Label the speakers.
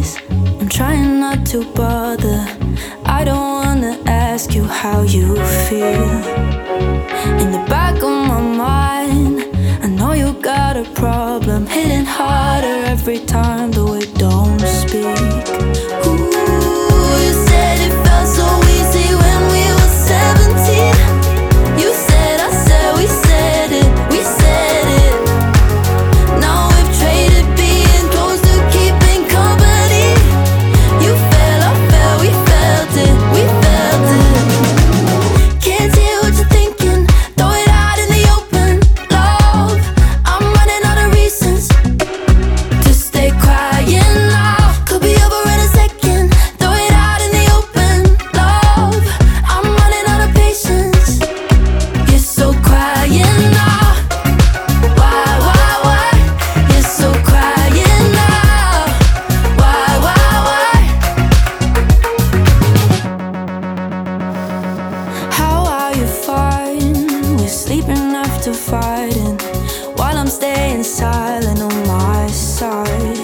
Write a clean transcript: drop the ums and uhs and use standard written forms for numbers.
Speaker 1: days. I'm trying not to bother. I don't wanna ask you how you feel. In the back of my mind, I know you got a problem, hitting harder every time though we don't speak. Ooh, you said it felt so easy when we were 17. You said, I said, we said it, we said it. Now we've traded being close to keeping company. You fell, I fell, we felt it, we felt it. Can't hear what you're thinking, throw it out in the open, love. I'm running out of reasons to stay crying now. Could be over in a second, throw it out in the open, love. I'm running out of patience, you're so crying now. Why, you're so crying now. Why? How are you fine? We're sleeping after fighting, while I'm staying silent on my side.